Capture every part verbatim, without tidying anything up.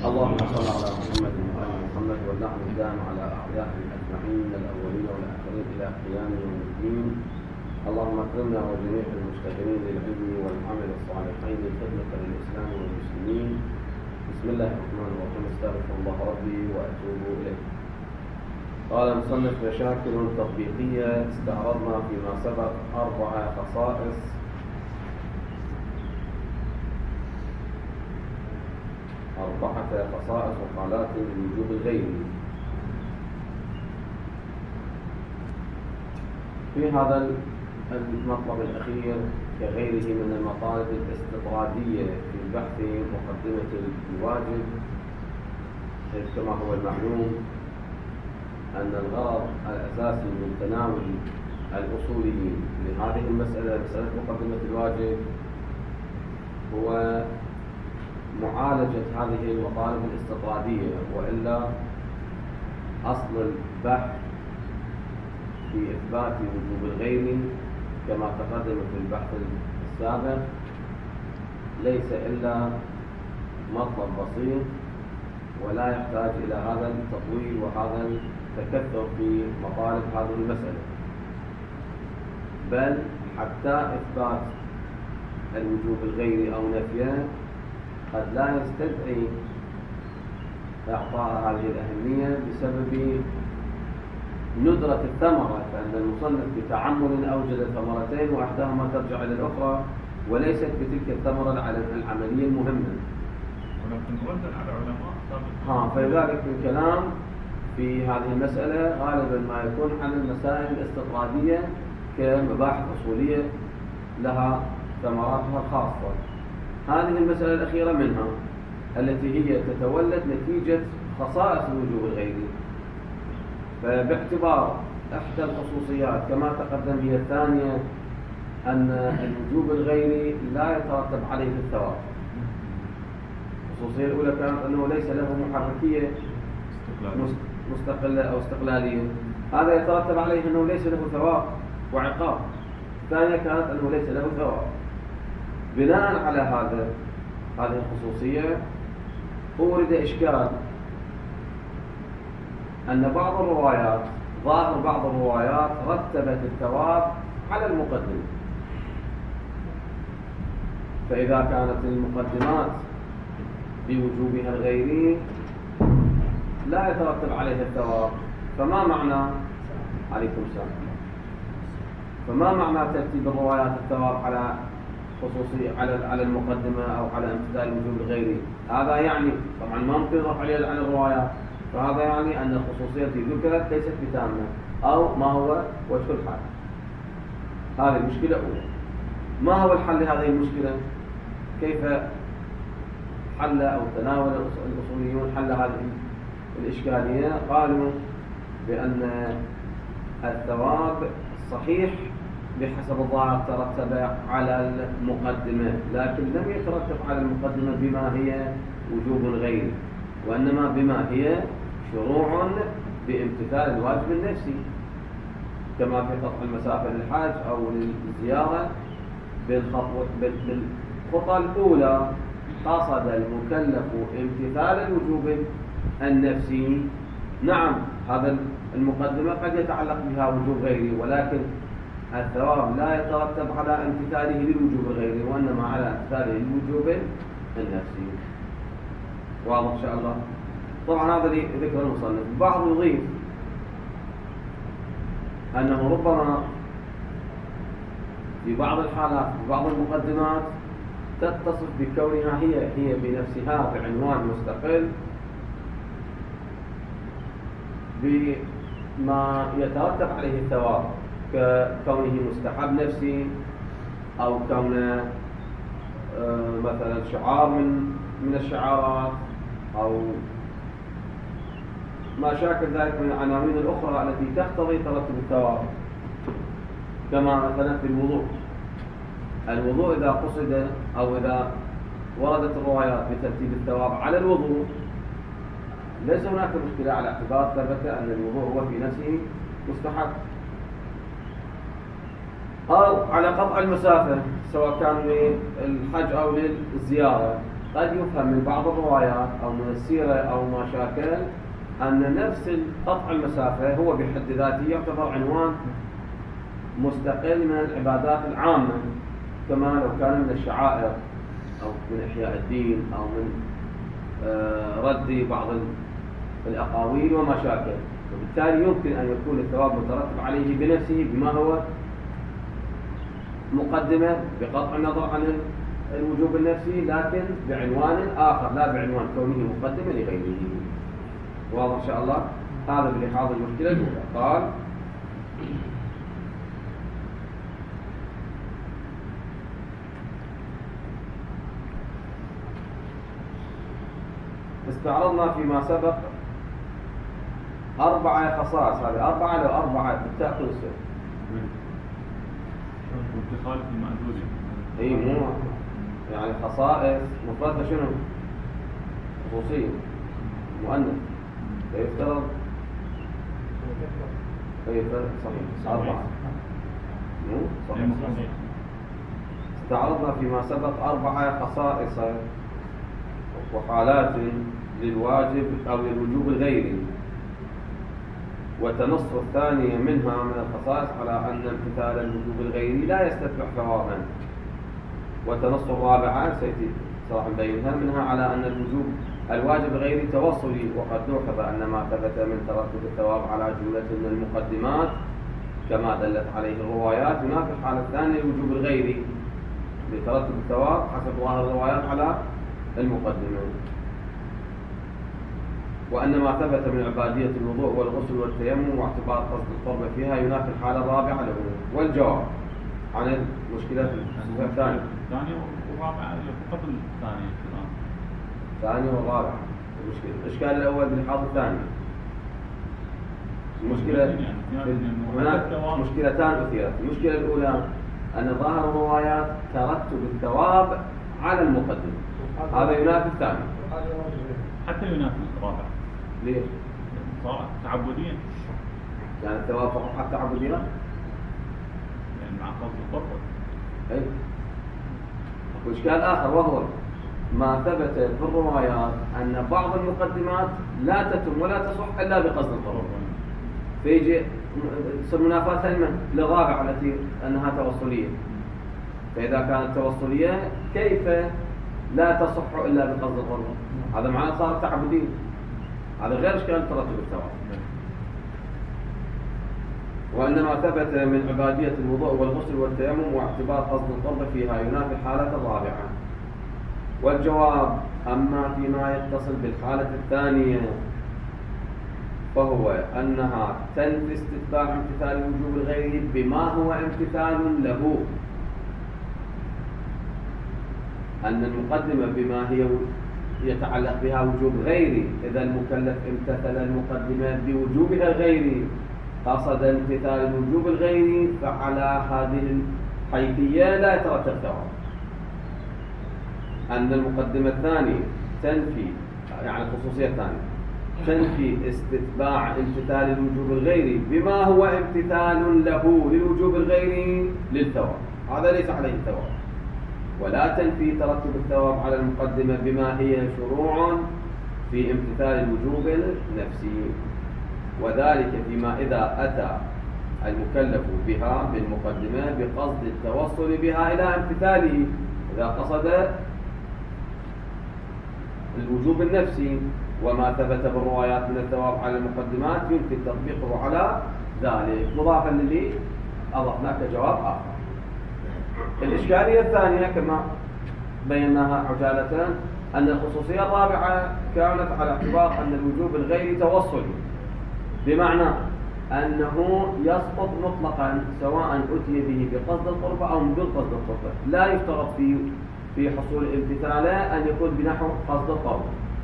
اللهم صل على محمد وآل محمد واللعن الدائم على أعدائهم أجمعين الأولين والآخرين إلى قيام يوم الدين. اللهم اكرمنا وجميع المشتغلين للعلم والعمل الصالحين خدمة للإسلام والمسلمين. بسم الله الرحمن الرحيم. استغفر الله ربي وأتوب إليه. قال المصنف: مشاكل تطبيقية. استعرضنا فيما سبق أربع خصائص أربعة خصائص وحالات للوجوب الغيري. في هذا المطلب الأخير كغيره من المطالب الاستطرادية في بحث مقدمة الواجب، كما هو المعلوم أن الغرض الأساسي من تناول الأصوليين لهذه المسألة، مسألة مقدمة الواجب، هو معالجة هذه المطالب الاستطرادية، وإلا أصل البحث في إثبات وجوب الغير كما تقدم في البحث السابق ليس إلا مطلب بسيط ولا يحتاج إلى هذا التطويل وهذا التكثر في مطالب هذه المسألة، بل حتى إثبات الوجوب الغيري أو نفيه قد لا يستدعي إعطاء هذه الأهمية بسبب ندرة الثمرة، فإن المصنف بتعمل أوجد ثمرتين وإحداهما ترجع إلى الأخرى وليست بتلك الثمرة العملية المهمة. ولكن ردا على علماء ها فلذلك الكلام في هذه المسألة غالبا ما يكون عن المسائل الاستطرادية كمباحث أصولية لها ثمراتها الخاصة. هذه المسألة الأخيرة منها التي هي تتولد نتيجة خصائص الوجوب الغيري، فباعتبار إحدى الخصوصيات كما تقدم هي الثانية أن الوجوب الغيري لا يترتب عليه الثواب. الخصوصية الأولى كانت أنه ليس له محركية مستقلة أو استقلالية، هذا يترتب عليه أنه ليس له ثواب وعقاب. الثانية كانت أنه ليس له ثواب. بناء على هذا هذه الخصوصية أورد إشكال أن بعض الروايات ظاهر بعض الروايات رتبت الثواب على المقدمة، فإذا كانت المقدمات بوجوبها الغيري لا يترتب عليها الثواب، فما معنى عليكم السلام فما معنى ترتيب الروايات الثواب على خصوصي على على المقدمة أو على امتثال الوجوب الغيري؟ هذا يعني طبعا ما ممكن نروح عليه عن الروايات، فهذا يعني أن الخصوصية التي ذكرت ليست بتامة، أو ما هو وجه الحل. هذه المشكلة الأولى. ما هو الحل لهذه المشكلة؟ كيف حل أو تناول الأصوليون حل هذه الإشكالية؟ قالوا بأن الثواب الصحيح بحسب الظاهر ترتب على المقدمة، لكن لم يترتب على المقدمة بما هي وجوب غيري، وإنما بما هي شروع بامتثال الواجب النفسي، كما في قطع المسافة للحج أو للزيارة. بالخطوة الأولى قصد المكلف امتثال الوجوب النفسي. نعم هذا المقدمة قد يتعلق بها وجوب غيري، ولكن الثواب لا يترتب على امتثاله للوجوب الغيري، وإنما على امتثاله للوجوب النفسي. واضح إن شاء الله؟ طبعا هذا ذكر المصنف. البعض يضيف أنه ربما في بعض الحالات في بعض المقدمات تتصف بكونها هي هي بنفسها بعنوان مستقل بما يترتب عليه الثواب، ككونه مستحب نفسي أو كونه مثلا شعار من من الشعارات أو ما شاكل ذلك من العناوين الأخرى التي تقتضي ترتب الثواب، كما مثلا في الوضوء. الوضوء إذا قصد أو إذا وردت الروايات بترتيب الثواب على الوضوء ليس هناك مشكلة، على اعتبار ثبت أن الوضوء هو في نفسه مستحب. أو على قطع المسافة سواء كان للحج أو للزيارة، قد يفهم من بعض الروايات أو من السيرة أو ما شاكل أن نفس قطع المسافة هو بحد ذاته يعتبر عنوان مستقل من العبادات العامة، كما لو كان من الشعائر أو من إحياء الدين أو من رد بعض الأقاويل وما شاكل، وبالتالي يمكن أن يكون الثواب مترتب عليه بنفسه بما هو مقدمة بقطع النظر عن الوجوب النفسي، لكن بعنوان آخر لا بعنوان كونه مقدمة لغيره. واضح إن شاء الله؟ هذا بلحاظ المشكلة الأولى. قال استعرضنا فيما سبق أربعة خصائص، هذه أربعة لو أربعة بالتأخذ السر وتخالف المأذون. أي مو يعني خصائص مفردة شنو؟ خصوصية مؤنث فيفترض فيفترض صحيح أربعة مو صحيح. استعرضنا فيما سبق أربعة خصائص وحالات للواجب أو للوجوب الغيري، وتنص الثانية منها من الخصائص على أن امتثال الوجوب الغيري لا يستتبع ثوابا، وتنص الرابعة سيأتي صراحة نبينها منها على أن الوجوب الواجب الغيري توصلي، وقد لوحظ أن ما ثبت من ترتب الثواب على جملة من المقدمات كما دلت عليه الروايات ينافي الحالة الثانية الوجوب الغيري لترتب الثواب حسب ظاهر الروايات على المقدمة، وأن ما ثبت من عبادية الوضوء والغسل والتيمم واعتبار قصد القرب فيها ينافي الحالة الرابعة له. والجواب عن المشكلة الثانية الثانية والرابعة قبل الثانية الثانية والرابعة المشكلة. الإشكال الأول بالحاضر الثاني المشكلة هناك مشكلتان أثيرت. المشكلة الأولى أن ظاهر الروايات ترتب الثواب على المقدمة، هذا ينافي الثاني حتى ينافي الرابع. ليش؟ صارت تعبديا يعني الثواب فقط حتى تعبديا؟ يعني مع قصد القرب. أي. وإشكال آخر وهو ما ثبت في الروايات أن بعض المقدمات لا تتم ولا تصح إلا بقصد القرب، فيجي تصير منافاة لمن؟ للرابعة التي أنها توصلية. فإذا كانت توصلية كيف لا تصح إلا بقصد القرب؟ هذا معناه صار تعبدين، هذا غير إشكال ترتب الثواب. وإنما ثبت من عبادية الوضوء والغسل والتيمم واعتبار قصد القرب فيها ينافي الحالة الرابعة. والجواب أما فيما يتصل بالحالة الثانية فهو أنها تنفي استتباع امتثال الوجوب الغيري بما هو امتثال له، أن المقدمة بما هي يتعلق بها وجوب غيري، إذا المكلف امتثل المقدمة بوجوبها الغيري قصد امتثال الوجوب الغيري فعلى هذه الحيثية لا يترتب ثواب. أن المقدمة الثانية تنفي يعني الخصوصية الثانية تنفي استتباع امتثال الوجوب الغيري بما هو امتثال له للوجوب الغيري للثواب، هذا ليس عليه ثواب، ولا تنفي ترتب الثواب على المقدمة بما هي شروع في امتثال الوجوب النفسي، وذلك فيما إذا أتى المكلف بها بالمقدمة بقصد التوصل بها إلى امتثاله. إذا قصد الوجوب النفسي وما ثبت بالروايات من الثواب على المقدمات يمكن تطبيقه على ذلك، مضافا للي أضفناه كجواب آخر. الإشكالية الثانية كما بيناها عجالة أن الخصوصية الرابعة كانت على اعتبار أن الوجوب الغيري توصلي، بمعنى أنه يسقط مطلقا سواء أتي به بقصد القرب أو بدون قصد القرب، لا يشترط في في حصول الامتثال أن يكون بنحو قصد القرب.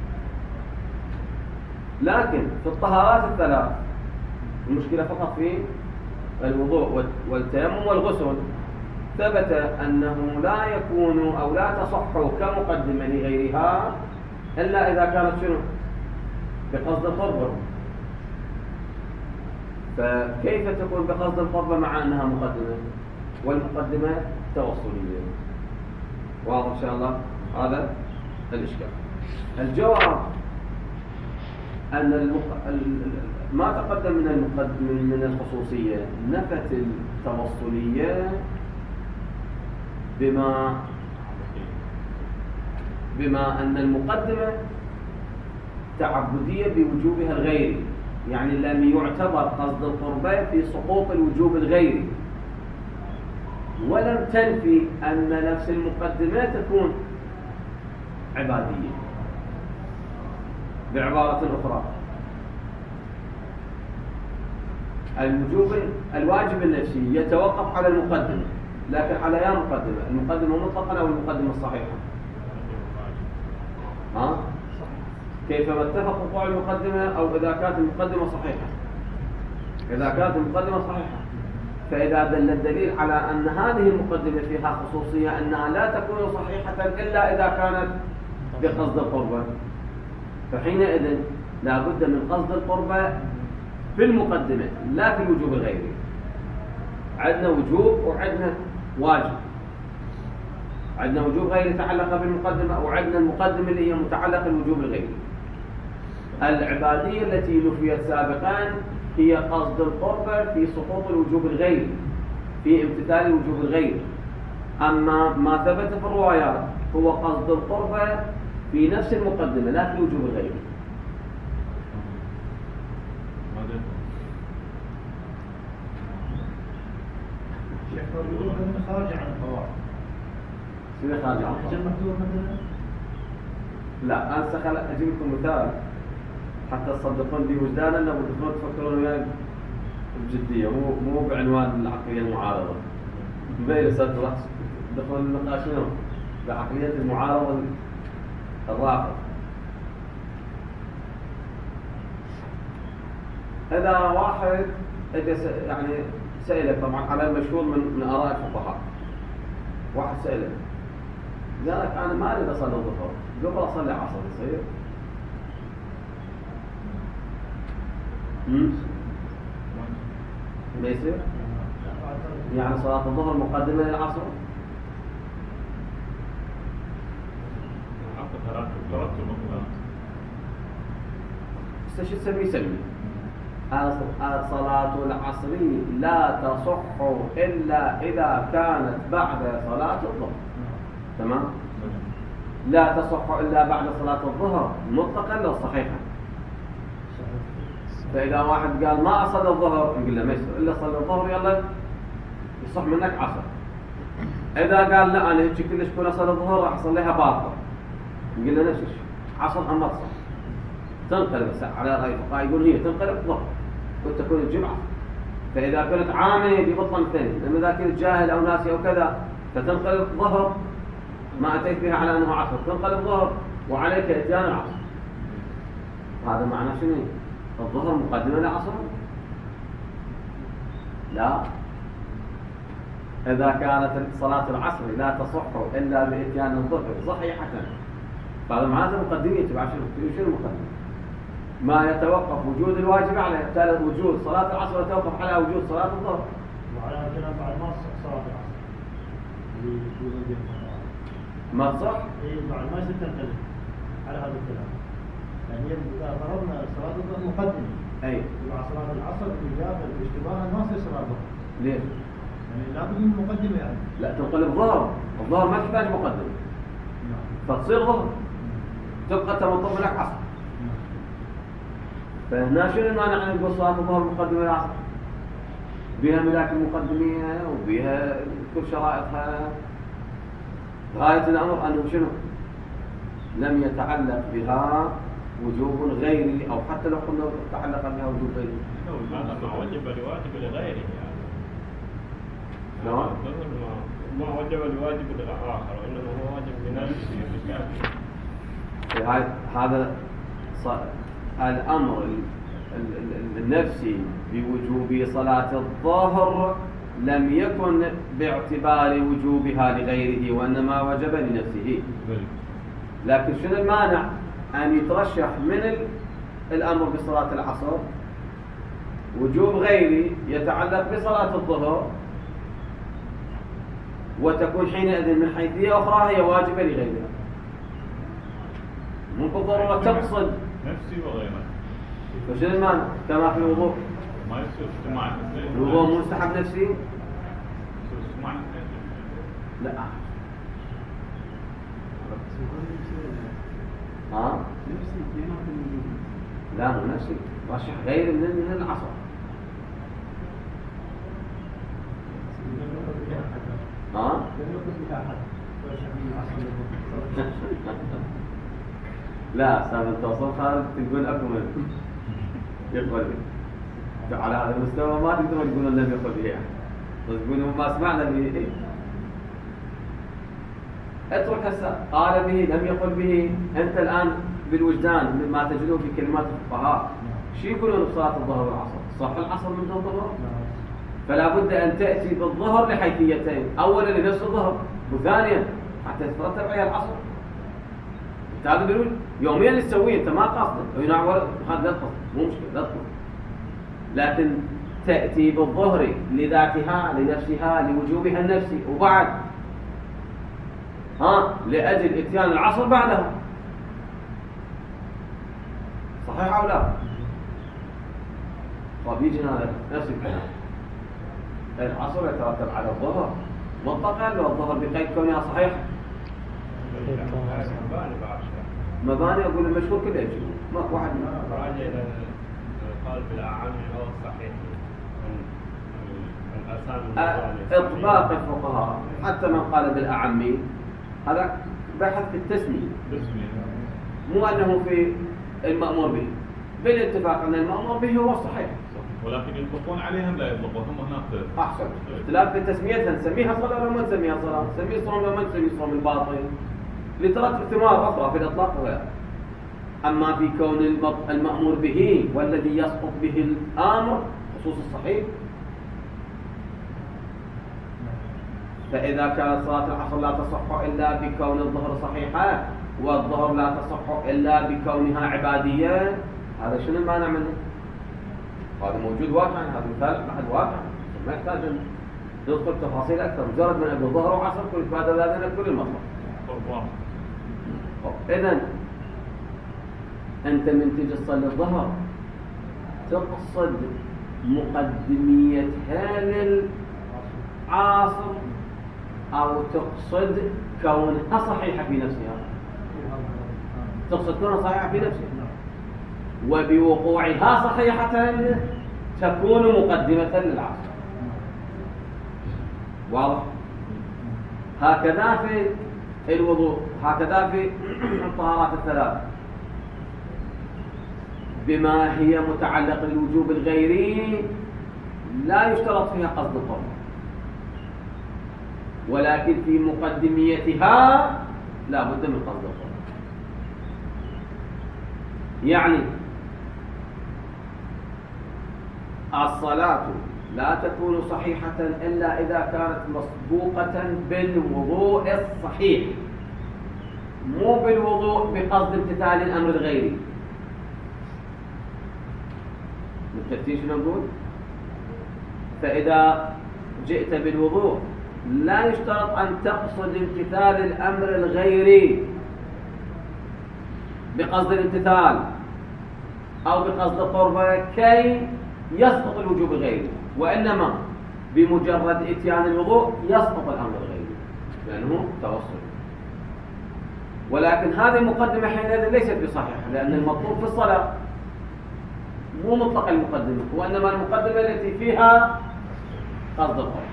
لكن في الطهارات الثلاث المشكلة فقط في الوضوء والتيمم والغسل ثبت أنه لا يكون أو لا تصح كمقدمة لغيرها إلا إذا كانت شنو؟ بقصد القرب. فكيف تكون بقصد القرب مع أنها مقدمة والمقدمة توصلية؟ واضح إن شاء الله هذا الإشكال. الجواب أن المق... ما تقدم من المقدم من الخصوصية نفت التوصلية بما بما أن المقدمة تعبدية بوجوبها الغيري، يعني لم يعتبر قصد القربة في سقوط الوجوب الغيري، ولم تنفي أن نفس المقدمة تكون عبادية. بعبارة أخرى، الوجوب الواجب النفسي يتوقف على المقدمة، لكن على يا مقدمة، المقدمة مطلقا أو المقدمة الصحيحة؟ ها؟ كيفما اتفق وقوع المقدمة أو إذا كانت المقدمة صحيحة. إذا كانت المقدمة صحيحة، فإذا دل الدليل على أن هذه المقدمة فيها خصوصية أنها لا تكون صحيحة إلا إذا كانت بقصد القربة، فحينئذ لا بد من قصد القربة في المقدمة لا في الوجوب الغيري. عندنا وجوب وعندنا واجب، عندنا وجوب غير يتعلق بالمقدمة، وعندنا المقدمة اللي هي متعلقة بالوجوب الغيري. العبادية التي نفيت سابقا هي قصد القربة في سقوط الوجوب الغيري، في امتثال الوجوب الغيري. أما ما ثبت في الروايات هو قصد القربة في نفس المقدمة لا في الوجوب الغيري. خارج عن القواعد. شنو خارج عن القواعد؟ لا أنا سخل أجيب لكم مثال حتى تصدقون بي وجدانا أنه بدكم تفكرون وياي بجدية، مو مو بعنوان العقلية المعارضة. بين صدق دخل النقاش شنو؟ بعقلية المعارضة الرافض. إذا واحد يعني سألك، طبعا على المشهور من من آراء الفقهاء، واحد سألك قال لك أنا ما أريد أصلي الظهر قبل أصلي عصر، يصير؟ امم ما يصير؟ يعني صلاة الظهر مقدمة للعصر؟ شو تسميه؟ يسمي صلاة العصر لا تصح إلا إذا كانت بعد صلاة الظهر. تمام؟ لا تصح إلا بعد صلاة الظهر مطلقا لو صحيحا. فإذا واحد قال ما أصلي الظهر نقول له ما يصير إلا صلي الظهر، يلا يصح منك عصر. إذا قال لا أنا هيك كلش كون أصلي الظهر راح أصليها باطل، نقول له نفس الشيء عصر أما تصح تنقلب على رأي الفقهاء يقول هي تنقلب ظهر وتكون الجمعة. فإذا كنت عامي ببطن ثاني، لما إذا كنت جاهل أو ناسي أو كذا فتنقلب ظهر ما أتيت بها على أنه عصر، تنقلب ظهر وعليك إتيان العصر. هذا معنى شنو؟ الظهر مقدمة للعصر؟ لا، إذا كانت صلاة العصر لا تصح إلا بإتيان الظهر صحيحة، فهذا معناته مقدمية. تبع شنو؟ شنو المقدمة؟ ما يتوقف وجود الواجب على بالتالي وجود صلاة العصر يتوقف على وجود صلاة الظهر. وعلى كلام بعد ما صلاة العصر ما تصح؟ إيه بعد ما يصير تنقلب على هذا الكلام، يعني إذا فرضنا صلاة الظهر مقدمة، أي مع صلاة العصر الإجابة الاشتباه ما تصير صلاة الظهر. ليش؟ يعني لا بد من مقدمة يعني. لا تنقلب ظهر، الظهر ما تحتاج مقدمة. فتصير ظهر تبقى تمطر لك عصر. فهنا شنو المانع أن نقول صلاة الظهر مقدمة للعصر؟ بها ملاك المقدمية وبها كل شرائطها. غاية الأمر أنه شنو؟ لم يتعلق بها وجوب غيري، أو حتى لو قلنا تعلق بها وجوب غيري. هذا ما وجب لواجب لغيره يعني. نعم. ما وجب لواجب للآخر، وإنما هو واجب لنفسه. هذا الأمر النفسي بوجوب صلاة الظهر لم يكن باعتبار وجوبها لغيره، وإنما وجب لنفسه. لكن شنو المانع أن يترشح من الأمر بصلاة العصر وجوب غيري يتعلق بصلاة الظهر، وتكون حينئذ من حيثية أخرى هي واجبة لغيرها. مو بالضرورة تقصد. نفسي وغير نفسي. وش المعنى؟ كما في الوضوء. ما يصير اجتماع الاثنين. الوضوء مو مستحب نفسي؟ يصير اجتماع الاثنين. لا. ها؟ لا مو نفسي، رشح غير من من العصر. ها؟ لا سامي التوصل خالد تقول اكو من يقبل به على هذا المستوى ما تقدرون تقولون لم يقبل به، بس تقولون ما سمعنا به. اترك هسه قال به لم يقل به. انت الان بالوجدان ما تجدوه في كلمات الفقهاء شو يقولون بصلاه الظهر والعصر؟ صح العصر من دون ظهر؟ فلا بد ان تاتي بالظهر لحيثيتين، اولا لنفس الظهر، وثانيا حتى يترتب عليها العصر. انت هذا بيقول يوميا اللي تسويه انت ما قاصده، ينع ولا هذا لا تقصد، مو مشكله لا تقصد، لكن تاتي بالظهر لذاتها لنفسها لوجوبها النفسي، وبعد ها لاجل اتيان العصر بعدها. صحيح او لا؟ طيب يجي هذا نفس الكلام، العصر يترتب على الظهر مطلقا لو الظهر بقيد كونها صحيحه. مباني اقول المشهور كله يجي ماكو واحد راجع الى القالب الاعم او الصحيح من اسامي اطلاق الفقهاء حتى من قال بالاعمي هذا بحث في التسميه، مو انه في المامور به، بالاتفاق ان المامور به هو الصحيح، ولكن يطلقون عليهم لا يطلقون هم هناك. احسن اختلاف في تسميتها، نسميها صلاه ولا ما نسميها صلاه، نسميه صوم ولا ما نسميه صوم الباطل لترتب ثمار اخرى في الاطلاق وغيره. اما في كون المامور به والذي يسقط به الامر خصوص الصحيح، فاذا كانت صلاه العصر لا تصح الا بكون الظهر صحيحه والظهر لا تصح الا بكونها عباديه، هذا شنو المانع منه؟ هذا موجود واقعا، هذا مثال بعد واقع ما يحتاج ان ندخل تفاصيل اكثر، مجرد من اقول ظهر وعصر كل بعد ذلك كل المطلب. اذا انت من تجي تصلي الظهر تقصد مقدميتها للعاصر او تقصد كونها صحيحه في نفسها؟ تقصد كونها صحيحه في نفسها، وبوقوعها صحيحة تكون مقدمة للعصر. واضح؟ هكذا في الوضوء، هكذا في الطهارات الثلاث بما هي متعلقة بالوجوب الغيري لا يشترط فيها قصد القرب، ولكن في مقدميتها لا بد من قصد القرب. يعني الصلاة لا تكون صحيحة إلا إذا كانت مسبوقة بالوضوء الصحيح، مو بالوضوء بقصد امتثال الأمر الغيري. متفتين شنو نقول؟ فإذا جئت بالوضوء لا يشترط أن تقصد امتثال الأمر الغيري بقصد الامتثال أو بقصد القربة كي يسقط الوجوب الغيري، وإنما بمجرد إتيان الوضوء يسقط الأمر الغيري لأنه توصل. ولكن هذه المقدمة حينئذ ليست بصحيحة، لأن المطلوب في الصلاة مو مطلق المقدمة، وإنما المقدمة التي فيها قصد القرب.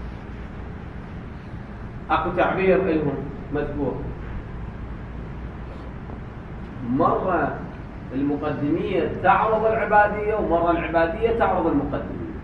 أكو تعبير لهم مذكور، مرة المقدمية تعرض العبادية ومرة العبادية تعرض المقدمية.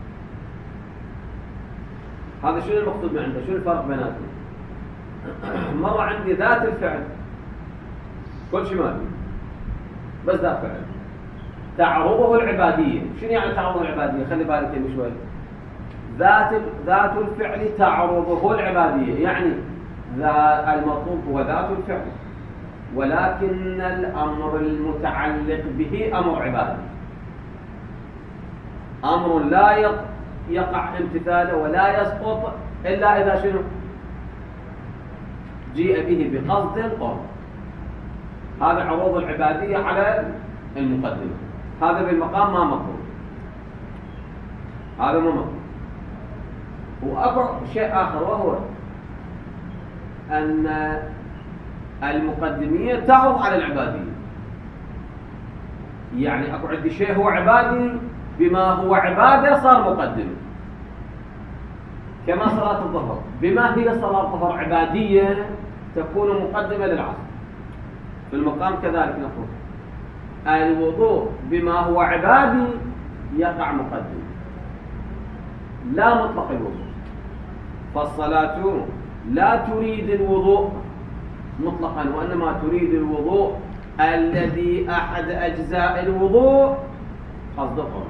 هذا شنو المقصود من عنده؟ شنو الفرق بيناتهم؟ مرة عندي ذات الفعل كل شيء مالي بس ذات فعل تعرضه العبادية. شنو يعني تعرضه العبادية؟ خلي بالك يمي شوي. ذات ذات الفعل تعرضه العبادية، يعني ذا المطلوب هو ذات الفعل، ولكن الأمر المتعلق به أمر عبادي، أمر لا يقع امتثاله ولا يسقط إلا إذا شنو؟ جيء به بقصد القرب. هذا عروض العبادية على المقدمة. هذا بالمقام ما مطلوب، هذا مو مطلوب. وأكو شيء آخر، وهو أن المقدمية تعرض على العبادية. يعني أكو عندي شيء هو عبادي، بما هو عبادة صار مقدم، كما صلاة الظهر. بما هي صلاة الظهر عبادية تكون مقدمة للعصر. في المقام كذلك نقول الوضوء بما هو عبادي يقع مقدم، لا مطلق الوضوء. فالصلاة لا تريد الوضوء مطلقا، وإنما تريد الوضوء الذي أحد أجزاء الوضوء قصد القول.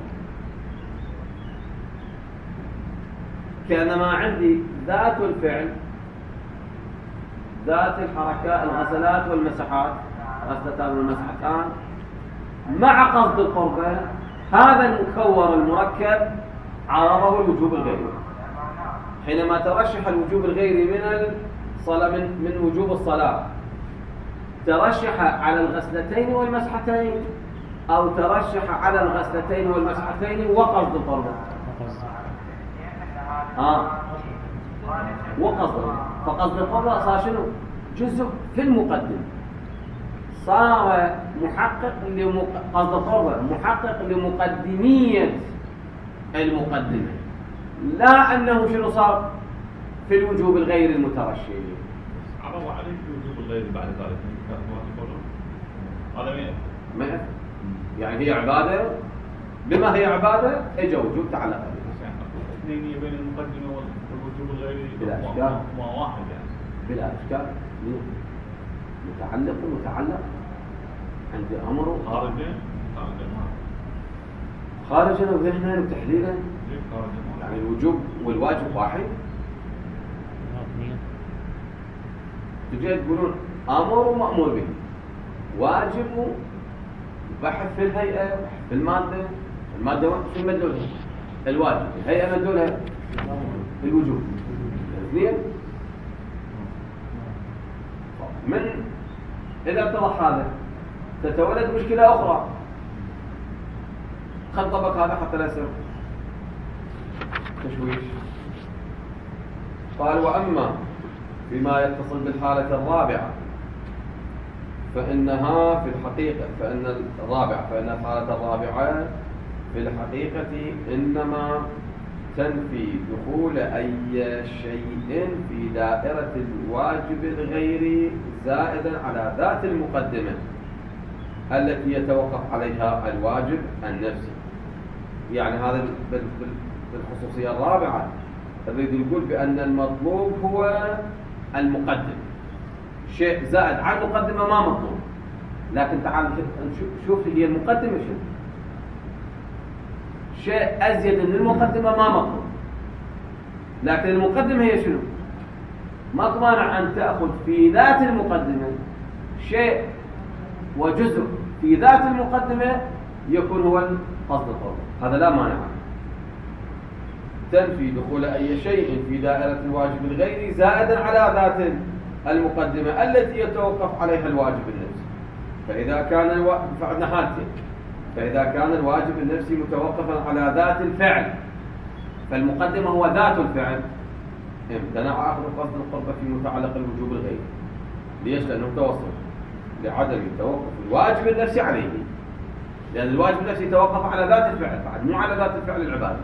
كانما عندي ذات الفعل، ذات الحركات، الغسلات والمسحات، غسلتان والمسحتان، مع قصد القربة، هذا المكور المركب عرضه الوجوب الغيري. حينما ترشح الوجوب الغيري من الصلاة من, من وجوب الصلاة، ترشح على الغسلتين والمسحتين، أو ترشح على الغسلتين والمسحتين وقصد القربة. آه. وقصد فقصد القربة صار شنو؟ جزء في المقدم، صار محقق لقصد القربة، محقق لمقدمية المقدمة، لا أنه شنو صار في الوجوب الغير المترشح. عرض عليك الوجوب الغير بعد ذلك هذا مين؟ ما يعني هي عبادة، بما هي عبادة اجى وجوب تعلق عليه. اثنين بين المقدمة والوجوب الغيري بلا إشكال، ما واحد يعني بلا إشكال. متعلق متعلق عند أمره خارجين خارجا وذهنا وتحليلا. يعني الوجوب والواجب واحد. تجي تقولون أمر ومأمور به، واجب بحث في الهيئة، بحث في المادة، المادة شو مدلولها؟ الواجب، الهيئة مدلولها الوجوب. اثنين. من إذا اتضح هذا تتولد مشكلة أخرى. خل طبق هذا حتى لا يصير تشويش. قال: وأما فيما يتصل بالحالة الرابعة فإنها في الحقيقة فإن الرابعة فإن الحالة الرابعة في الحقيقة إنما تنفي دخول أي شيء في دائرة الواجب الغيري زائدا على ذات المقدمة التي يتوقف عليها الواجب النفسي. يعني هذا بالخصوصية الرابعة يريد يقول بأن المطلوب هو المقدم، شيء زائد عن المقدمة ما مطلوب. لكن تعال شوف هي المقدمة شنو، شيء أزيد من المقدمة ما مطلوب. لكن المقدمة هي شنو؟ ما مانع أن تأخذ في ذات المقدمة شيء وجزء في ذات المقدمة يكون هو قصد القول، هذا لا مانع. تنفي دخول أي شيء في دائرة الواجب الغيري زائدا على ذات المقدمة التي يتوقف عليها الواجب النفسي. فإذا كان الو... فعندنا حالتين: فإذا كان الواجب النفسي متوقفا على ذات الفعل، فالمقدمة هو ذات الفعل، امتنع أخذ قصد القربة في متعلق الوجوب الغيري. ليش؟ لأنه متوسط لعدم توقف الواجب النفسي عليه، لأن الواجب النفسي يتوقف على ذات الفعل بعد، مو على ذات الفعل العبادي.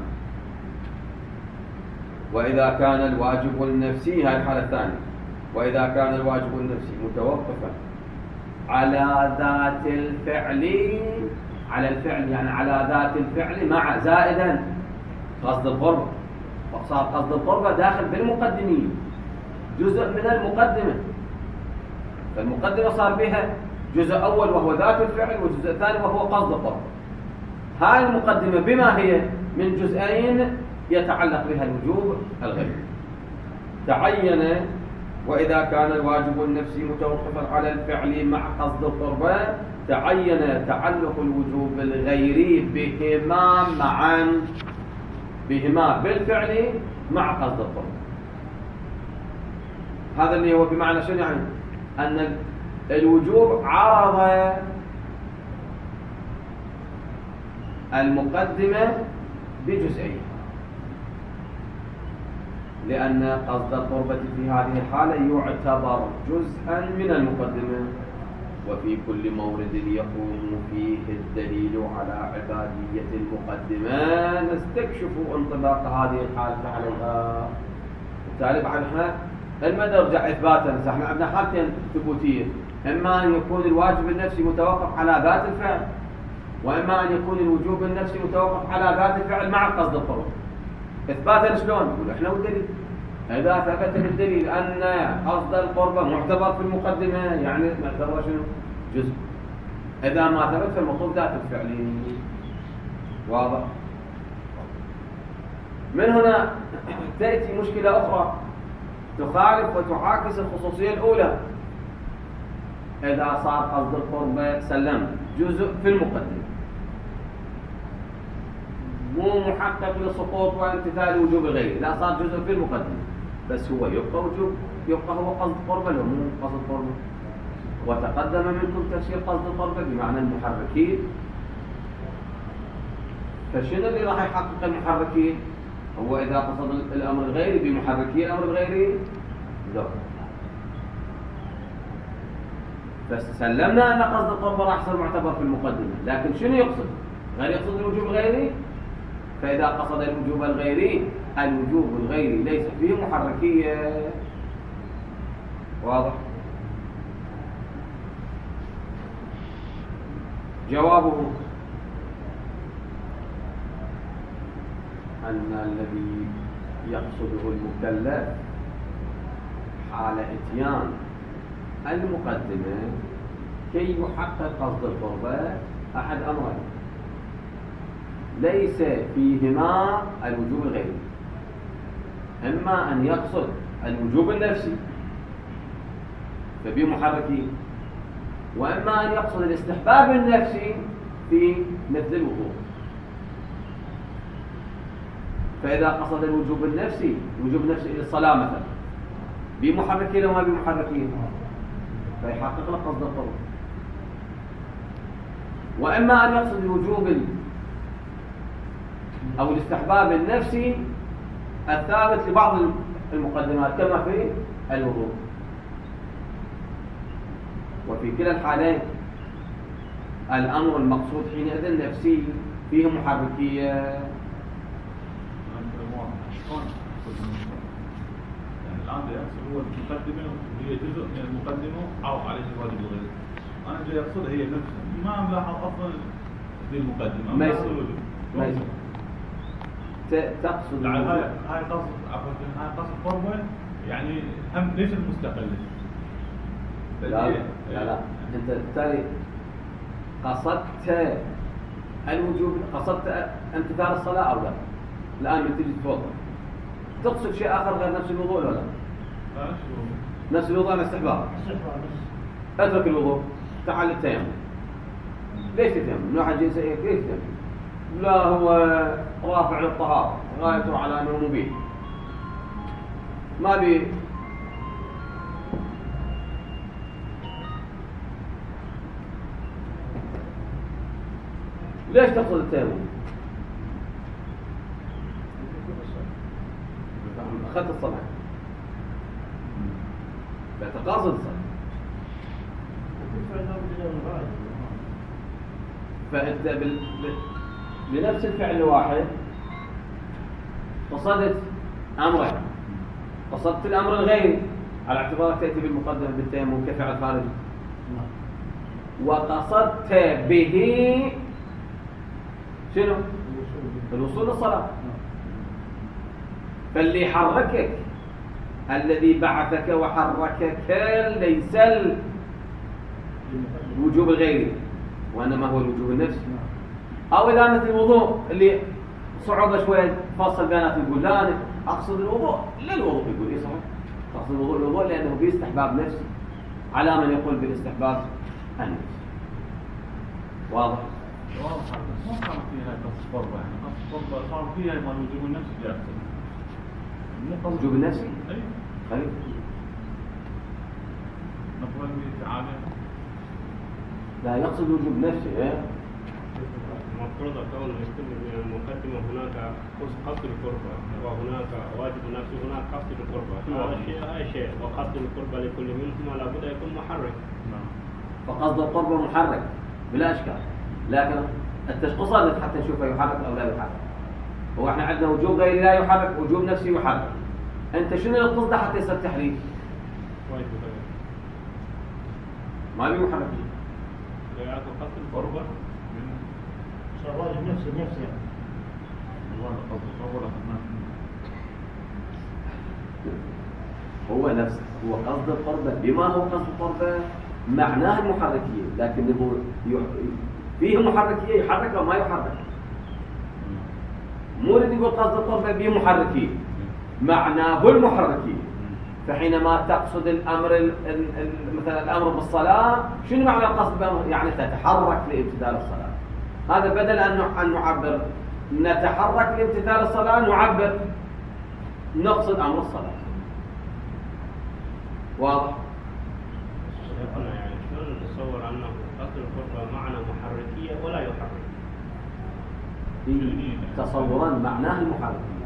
وإذا كان الواجب النفسي، هذه الحالة الثانية، وإذا كان الواجب النفسي متوقفا على ذات الفعل، على الفعل يعني على ذات الفعل مع زائدا قصد القربة، فصار قصد القربة داخل بالمقدمين، جزء من المقدمة. فالمقدمة صار بها جزء أول وهو ذات الفعل، وجزء ثاني وهو قصد القربة. هاي المقدمة بما هي من جزئين يتعلق بها الوجوب الغيري. تعين: وإذا كان الواجب النفسي متوقفا على الفعل مع قصد القربة تعين تعلق الوجوب الغيري بهما معا، بهما بالفعل مع قصد القربة. هذا اللي هو بمعنى شنو؟ يعني أن الوجوب عرض المقدمة بجزئيها، لأن قصد القربة في هذه الحالة يعتبر جزءا من المقدمة، وفي كل مورد يقوم فيه الدليل على عبادية المقدمة نستكشف انطباق هذه الحالة عليها. بالتالي بعد احنا لما نرجع إثباتا، احنا عندنا حالتين ثبوتية، إما أن يكون الواجب النفسي متوقف على ذات الفعل، وإما أن يكون الوجوب النفسي متوقف على ذات الفعل مع قصد القرب. إثباتا شلون؟ نقول إحنا والدليل. إذا ثبت بالدليل أن قصد القرب معتبر في المقدمة، يعني معتبر شنو؟ جزء. إذا ما ثبت فالمطلوب ذات الفعل. واضح؟ من هنا تأتي مشكلة أخرى تخالف وتعاكس الخصوصية الأولى. إذا صار قصد القرب سلم جزء في المقدمة مو محقق لسقوط وامتثال وجوب غيره، لا صار جزء في المقدمة، بس هو يبقى وجوب، يبقى هو قصد قرب ولا مو قصد قرب. وتقدم منكم تفسير قصد القرب بمعنى المحركين. فشنو اللي راح يحقق المحركين؟ هو إذا قصد الأمر الغيري بمحركي الأمر الغيري ذوق. فسلمنا أن قصد القرب راح يصير معتبر في المقدمة، لكن شنو يقصد؟ غير يقصد الوجوب الغيري. فإذا قصد الوجوب الغيري، الوجوب الغيري ليس فيه محركية. واضح؟ جوابه أن الذي يقصده المكلف حال إتيان المقدمة كي يحقق قصد القربة أحد أمرين، ليس فيهما الوجوب الغيري. إما أن يقصد الوجوب النفسي فبه محركين، وإما أن يقصد الاستحباب النفسي في مثل الوضوء. فإذا قصد الوجوب النفسي، الوجوب النفسي للصلاة مثلا، بمحركين وما بمحركين، فيحقق له قصد القرب. وإما أن يقصد الوجوب أو الاستحباب النفسي الثابت لبعض المقدمات كما في الوضوء. وفي كلا الحالين الأمر المقصود حينئذ نفسي فيه محركية. يعني الآن يقصد هو المقدمة هي جزء من المقدمة أو عليه الواجب الغيري. أنا جاي أقصد هي نفسها، ما ملاحظ أصلا في المقدمة. ما يصير. ما يصير. تقصد هاي هاي قصد عفوا هاي قصد قربة يعني هم ليش المستقلة؟ لا لا لا أنت بالتالي قصدت الوجوب، قصدت امتثال الصلاة أو لا؟ الآن من تجي تفضل تقصد شيء آخر غير نفس الوضوء ولا لا؟ نفس الوضوء أنا استحباب. اترك الوضوء، تعال التيمم. ليش التيمم؟ من واحد جنسه إيه؟ ليش التيمم؟ لا هو رافع للطهارة، غايته على أنه مبيح. ما بي ليش تقصد التيمم؟ أخذت الصلاة فتقاصد الصلاة، فأنت بال... بنفس الفعل الواحد قصدت أمرين. قصدت الأمر الغيري على اعتبار تأتي بالمقدمة بالتيمم كفعل خارجي، وقصدت به شنو؟ الوصول للصلاة. فاللي حركك الذي بعثك وحركك ليس الوجوب الغيري وإنما هو الوجوب النفسي. أو إذا مثل الوضوء اللي صعوبة شوية فاصل بينات، يقول لا أنا أقصد الوضوء لا الوضوء، يقول إيه صحيح أقصد الوضوء الوضوء لأنه باستحباب نفسي على من يقول بالاستحباب النفسي. واضح؟ واضح. ما صار فيها قصد قربة، يعني قصد قربة صار فيها ما الوجوب النفسي جاء. الوجوب النفسي؟ أي. خليل. نقول تعالى لا يقصد وجوب نفسه إيه؟ المفروض كون يكون من المقدمة هناك قصد القربة وهناك واجب نفسه هناك قصد القربة هذا شيء هذا شيء وقصد القربة لكل منهما لابد يكون محرك. فقصد القربة محرك بلا إشكال، لكن التشخيص هذا حتى نشوفه يحرك أو لا يحرك. هو احنا عندنا وجوب غيري لا يحرك، وجوب نفسي يحرك. أنت شنو القصد حتى يصير تحريك؟ واجب غير. ما بي محرك. لا يعرف قصد القربة. صار واجب نفسه نفسه يعني. والله قصد القربة هو نفسه هو قصد القربة. بما هو قصد القربة معناه المحركية، لكنه فيه محركية يحرك أو ما يحرك. مو اللي يقول قصد القربة به محركية، معناه المحركية. فحينما تقصد الأمر مثلا الأمر بالصلاة، شنو معنى القصد بالأمر؟ يعني تتحرك لامتثال الصلاة. هذا بدل أن نعبر نتحرك لامتثال الصلاة نعبر نقصد أمر الصلاة. واضح؟ يعني شلون نتصور أنه قصد القربة معنى محركية ولا يحرك؟ تصورا معناه المحركية.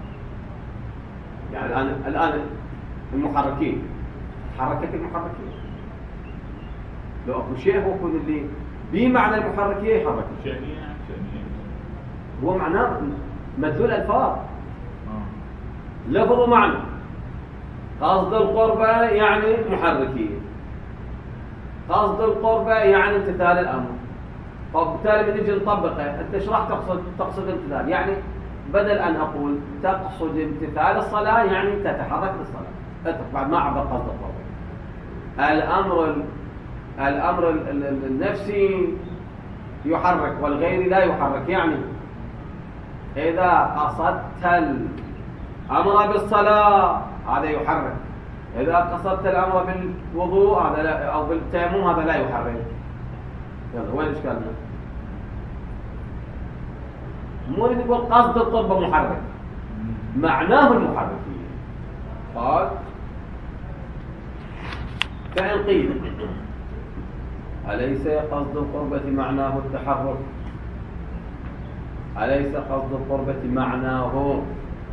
يعني الآن الآن المحركين حركة المحركين. لو أكو شيء هو يكون اللي بمعنى المحركية يحرك. شأنية شأنية. هو معناه مدلول ألفاظ. لفظ ومعنى. قصد القربة يعني محركية. قصد القربة يعني امتثال الأمر. فبالتالي من نجي نطبقه، أنت ايش راح تقصد؟ تقصد امتثال، يعني بدل أن أقول تقصد امتثال الصلاة يعني تتحرك للصلاة. اترك بعد ما عبر قصد القربة. الأمر الأمر النفسي يحرك والغير لا يحرك، يعني إذا قصدت الأمر بالصلاة هذا يحرك، إذا قصدت الأمر بالوضوء هذا لا، أو بالتيمم هذا لا يحرك. يلا وين إشكالنا؟ مو نقول قصد القربة محرك، معناه المحركية. قال فإن قيل أليس قصد القربة معناه التحرك؟ أليس قصد القربة معناه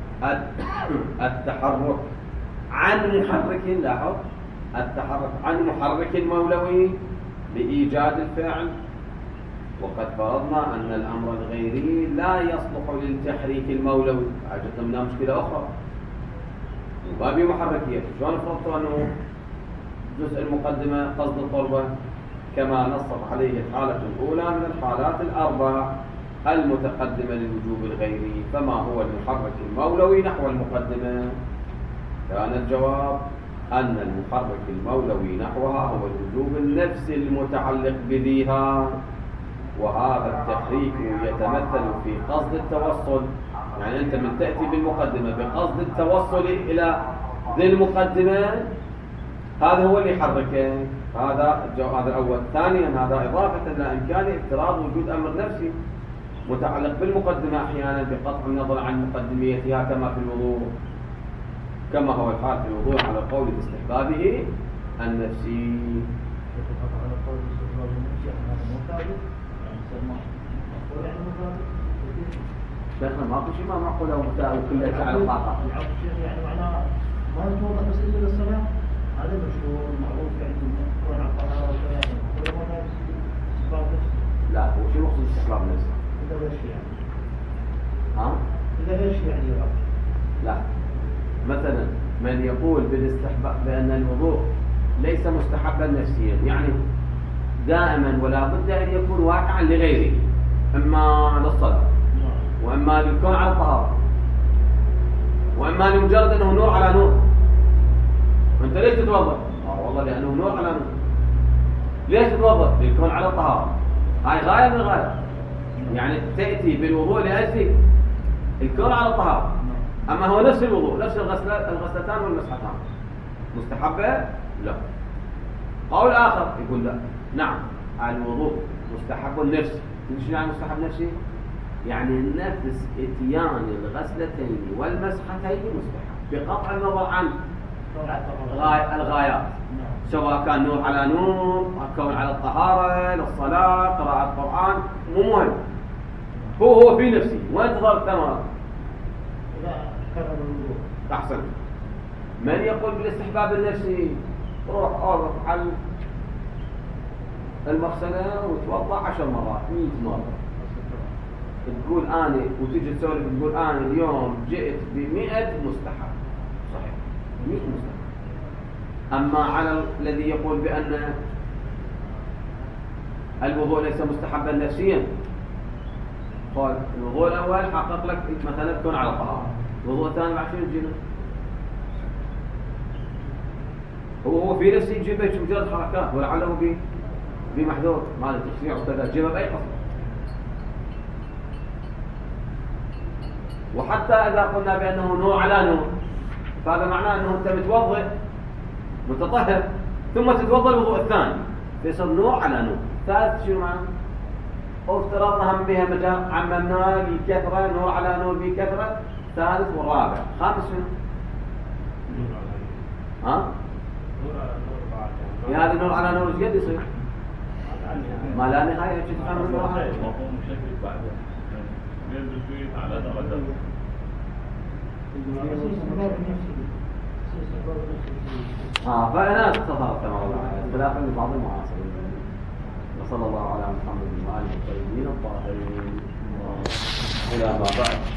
التحرك عن محرك؟ لاحظ التحرك عن محرك مولوي بإيجاد الفعل، وقد فرضنا أن الأمر الغيري لا يصلح للتحريك المولوي. عجبنا منها مشكلة أخرى وبابي محركية. شلون فرضت أنه جزء المقدمة قصد القربة كما نصت عليه الحالة الأولى من الحالات الأربع المتقدمة للوجوب الغيري، فما هو المحرك المولوي نحو المقدمة؟ كان الجواب أن المحرك المولوي نحوها هو الوجوب النفسي المتعلق بذيها، وهذا التحريك يتمثل في قصد التوصل. يعني أنت من تأتي بالمقدمة بقصد التوصل إلى ذي المقدمة، هذا هو اللي يحركه. هذا هذا الأول. ثانيا هذا إضافة إلى إمكان افتراض وجود أمر نفسي متعلق بالمقدمة أحيانا بقطع النظر عن مقدميتها كما في الوضوء، كما هو الحال في الوضوء على قول باستحبابه النفسي. شيخنا ماكو شيء ما معقول او كله على الطاقه. يعني معناه ما يتوضا بس الا للصلاه، هذا مشهور معروف يعني يكون على الطهاره وكذا. لا هو شو مقصود استحباب نفسه؟ اذا ايش يعني؟ ها؟ اذا ايش يعني؟ لا مثلا من يقول بالاستحباب بان الوضوء ليس مستحبا نفسيا، يعني دائما ولا بد ان يكون واقعا لغيره، اما للصلاه واما للكون على الطهاره واما لمجرد انه نور على نور. وانت ليش تتوضا؟ اه والله لانه نور على نور. ليش تتوضا؟ للكون على الطهاره. هاي غايه من الغايات، يعني تاتي بالوضوء لاجل الكون على الطهاره. اما هو نفس الوضوء نفس الغسلات الغسلتان والمسحتان مستحبه؟ لا. قول اخر يقول لا، نعم الوضوء مستحب نفسي. شنو يعني مستحب نفسي؟ يعني نفس اتيان الغسلتين والمسحتين مستحب بقطع النظر عن الغايات. سواء كان نور على نور، كون على الطهارة، للصلاة، قراءة القرآن، مو مهم. هو هو في نفسه، وين تظهر الثمرة؟ إذا كرر الوضوء. أحسن. من يقول بالاستحباب النفسي روح أوقف على المغسلة وتوضأ عشر مرات، مئة مرة. تقول أنا وتجي تسولف تقول أنا اليوم جئت بمئة مستحب، صحيح، مئة مستحب. أما على الذي يقول بأن الوضوء ليس مستحبا نفسيا، قال الوضوء الأول حقق لك مثلا تكون على طهارة، الوضوء الثاني بعد شنو تجيبه؟ هو هو في نفسه يجيبه مجرد حركات، ولعله بمحذور مال التشريع وكذا تجيبه بأي قصد. وحتى إذا قلنا بأنه نور على نور، فهذا معناه أنه أنت متوضئ متطهر ثم تتوضأ الوضوء الثاني، فيصير نور على نور. ثالث شنو معناه؟ وافترضنا هم بها مجال عممناه بكثرة، نور على نور بكثرة. ثالث والرابع. خامس شنو؟ ها؟ نور على نور بعد. في هذا النور على نور ايش قد يصير؟ ما لا نهاية. شو تفهم النور على نور؟ مفهوم مشكل بعده ينزل فيه على درجة. اه فأنا تظهر كما وضعها خلافا لبعض المعاصرين. وصلى الله على محمد وآله الطيبين الطاهرين. إلى ما بعد.